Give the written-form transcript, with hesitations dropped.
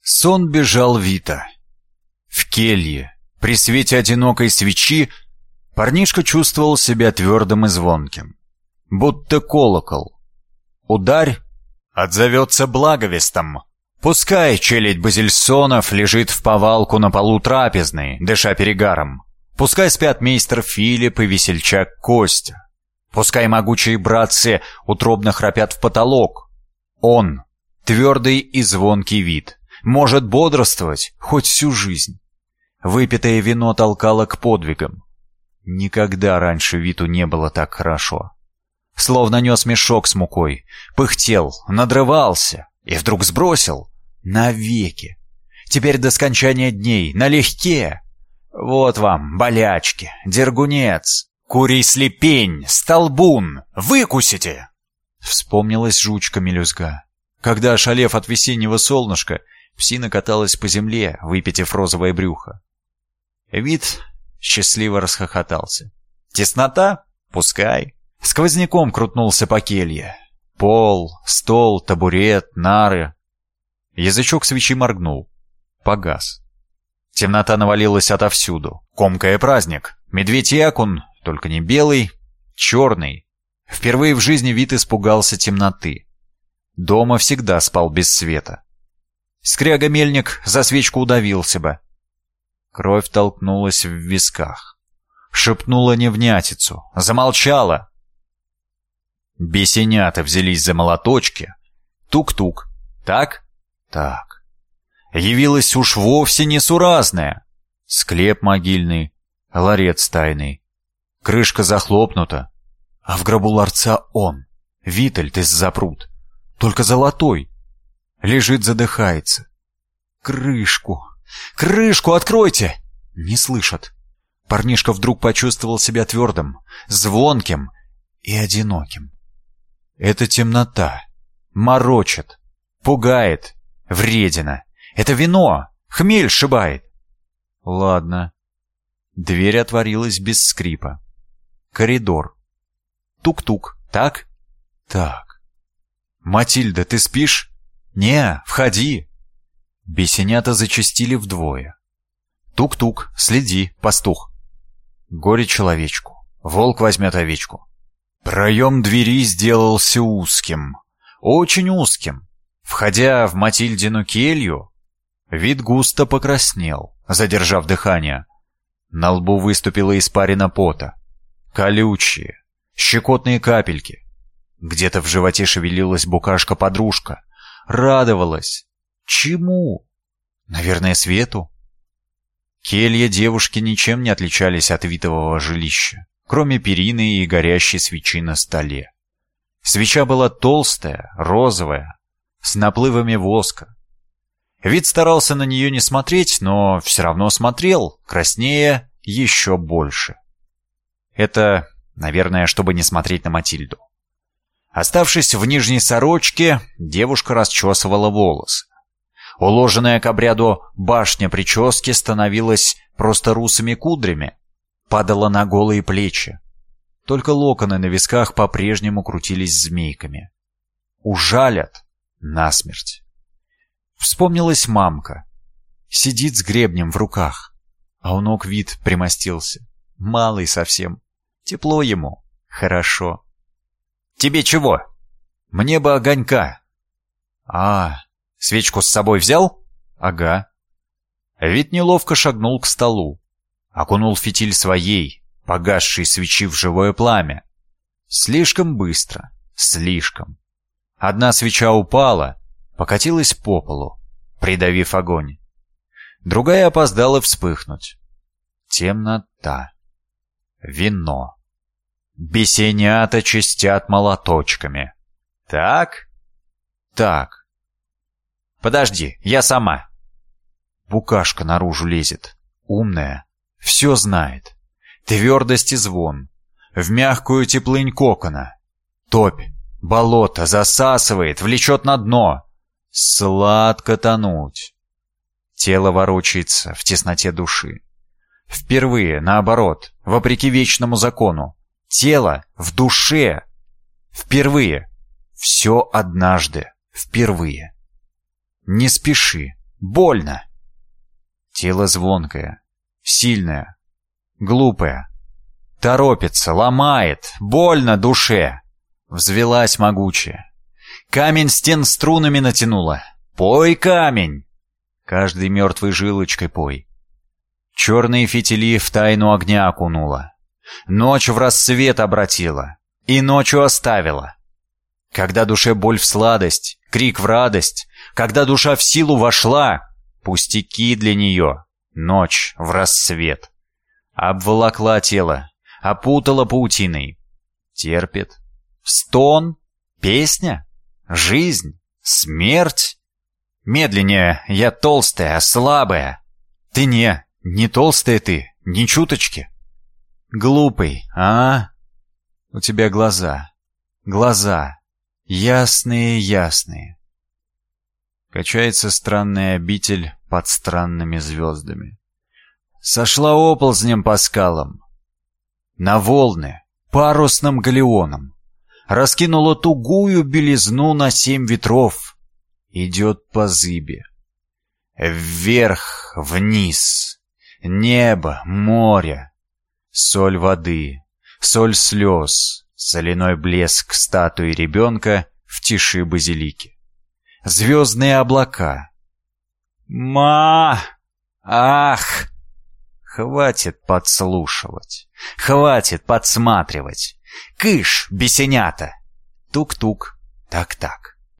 Сон бежал Вита. В келье, при свете одинокой свечи, парнишка чувствовал себя твердым и звонким, будто колокол. Ударь, отзовется благовестом. Пускай челядь Базильсонов лежит в повалку на полу трапезной, дыша перегаром. Пускай спят мейстер Филипп и весельчак Костя. Пускай могучие братцы утробно храпят в потолок. Он, твердый и звонкий вид, может бодрствовать хоть всю жизнь. Выпитое вино толкало к подвигам. Никогда раньше Виту не было так хорошо. Словно нес мешок с мукой, пыхтел, надрывался и вдруг сбросил навеки. Теперь до скончания дней, налегке. Вот вам болячки, дергунец, курий слепень, столбун, выкусите! Вспомнилась жучка-мелюзга, когда, ошалев от весеннего солнышка, псина каталась по земле, выпитив розовое брюхо. Вит счастливо расхохотался. Теснота? Пускай. Сквозняком крутнулся по келье. Пол, стол, табурет, нары. Язычок свечи моргнул. Погас. Темнота навалилась отовсюду, комкая праздник. Медведь-якун, только не белый, черный. Впервые в жизни Вит испугался темноты. Дома всегда спал без света. Скряга-мельник за свечку удавился бы. Кровь толкнулась в висках. Шепнула невнятицу. Замолчала. Бесенята взялись за молоточки. Тук-тук. Так? Так. Явилась уж вовсе несуразная. Склеп могильный, ларец тайный. Крышка захлопнута. А в гробу ларца он, Витальд из запрут. Только золотой. Лежит, задыхается. Крышку! Крышку откройте! Не слышат. Парнишка вдруг почувствовал себя твердым, звонким и одиноким. Это темнота. Морочит. Пугает. Вредина. Это вино. Хмель сшибает. Ладно. Дверь отворилась без скрипа. Коридор. Тук-тук. Так? Так. Матильда, ты спишь? Не, входи. Бесенята зачастили вдвое. Тук-тук, следи, пастух. Горе человечку. Волк возьмет овечку. Проем двери сделался узким. Очень узким. Входя в Матильдину келью, Вит густо покраснел, задержав дыхание. На лбу выступила испарина пота. Колючие, щекотные капельки. Где-то в животе шевелилась букашка-подружка. Радовалась. Чему? Наверное, свету. Келья девушки ничем не отличались от Витового жилища, кроме перины и горящей свечи на столе. Свеча была толстая, розовая, с наплывами воска. Вит старался на нее не смотреть, но все равно смотрел, краснея еще больше. Это, наверное, чтобы не смотреть на Матильду. Оставшись в нижней сорочке, девушка расчесывала волосы. Уложенная к обряду башня прически становилась просто русыми кудрями, падала на голые плечи. Только локоны на висках по-прежнему крутились змейками. Ужалят насмерть. Вспомнилась мамка. Сидит с гребнем в руках, а у ног Вит примостился. Малый совсем. Тепло ему. Хорошо. «Тебе чего?» «Мне бы огонька». «А, свечку с собой взял?» «Ага». Вит неловко шагнул к столу. Окунул фитиль своей, погасшей свечи в живое пламя. Слишком быстро. Слишком. Одна свеча упала, покатилась по полу, придавив огонь. Другая опоздала вспыхнуть. Темнота. Вино. Бесенята чистят молоточками. Так? Так. Подожди, я сама. Букашка наружу лезет. Умная. Все знает. Твердость и звон. В мягкую теплынь кокона. Топь. Болото засасывает, влечет на дно. Сладко тонуть. Тело ворочается в тесноте души. Впервые, наоборот, вопреки вечному закону. Тело в душе. Впервые. Все однажды. Впервые. Не спеши. Больно. Тело звонкое, сильное, глупое. Торопится, ломает, больно душе. Взвелась могучая. Камень стен струнами натянула. Пой, камень! Каждой мертвой жилочкой пой. Черные фитили в тайну огня окунула. Ночь в рассвет обратила и ночью оставила. Когда душе боль в сладость, крик в радость, когда душа в силу вошла, пустяки для нее, ночь в рассвет. Обволокла тело, опутала паутиной. Терпит. Стон, песня, жизнь, смерть. Медленнее, я толстая, слабая. Ты не толстая ты, ни чуточки. Глупый, а? У тебя глаза, ясные. Качается странная обитель под странными звездами. Сошла оползнем по скалам. На волны парусным галеоном. Раскинула тугую белизну на 7 ветров. Идет по зыбе. Вверх, вниз. Небо, море. Соль воды, соль слез. Соляной блеск статуи ребенка в тиши базилики. Звездные облака. Ах! Хватит подслушивать, хватит подсматривать. Кыш, бесенята! Тук-тук, так-так.